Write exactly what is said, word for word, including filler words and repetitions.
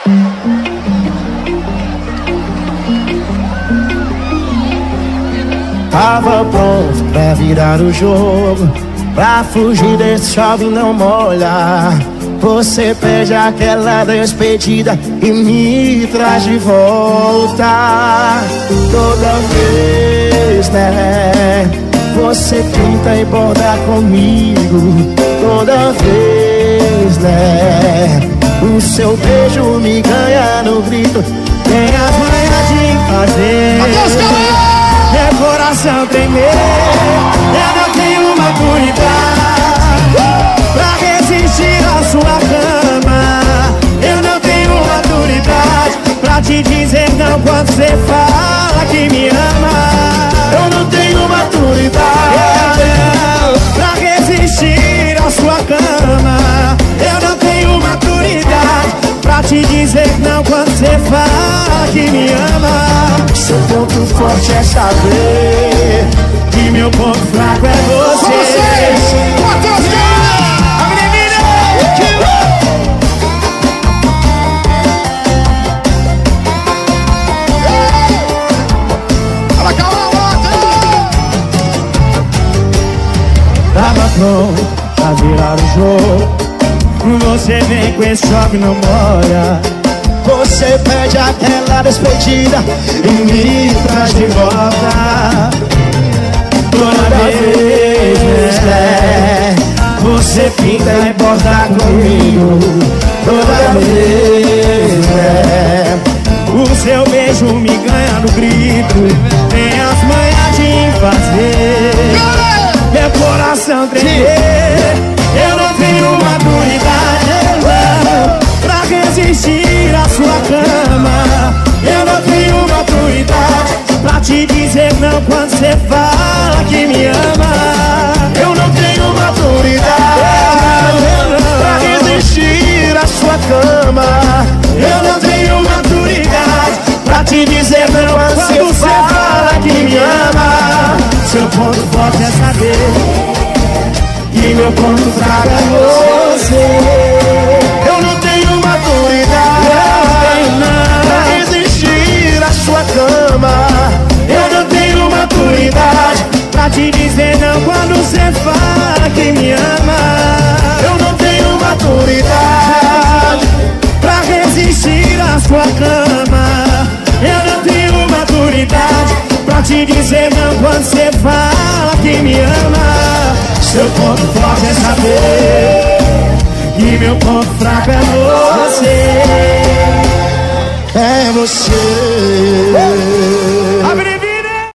Tava pronto pra virar o jogo, pra fugir desse chove e não molha. Você pede aquela despedida e me traz de volta. Toda vez, né? Você pinta e borda comigo. Toda vez, né? O seu beijo me ganha no grito. Tem a manha de fazer meu coração tremer. Eu não tenho maturidade pra resistir à sua cama. Eu não tenho maturidade pra te dizer não quando você fala que me ama. Eu não tenho maturidade pra resistir à sua cama. Eu não tenho maturidade pra te dizer não quando você fala que me ama. Seu ponto forte é saber que meu ponto fraco é você. Com vocês, Matheus Carlos, a menina ela calma a tava pronto pra virar o jogo. Você vem com esse choque, não molha. Você pede aquela despedida e me traz de volta. Toda vez, né? Você pinta e borda comigo. Toda vez, né? O seu beijo me ganha no grito. Tem as manhas de fazer meu coração tremer. Eu não tenho maturidade pra resistir à sua cama. Eu não tenho maturidade pra te dizer não quando você fala que me ama. Eu não tenho maturidade pra resistir à sua cama. Eu não tenho maturidade pra te dizer não quando você fala que me ama. Seu ponto forte é saber que meu ponto fraco é você. Eu não tenho maturidade pra resistir à sua cama. Eu não tenho maturidade pra te dizer não quando você fala que me ama. Eu não tenho maturidade pra resistir à sua cama. Eu não tenho maturidade pra te dizer não quando você fala que me ama. Seu ponto forte é saber que meu ponto fraco é você. É você.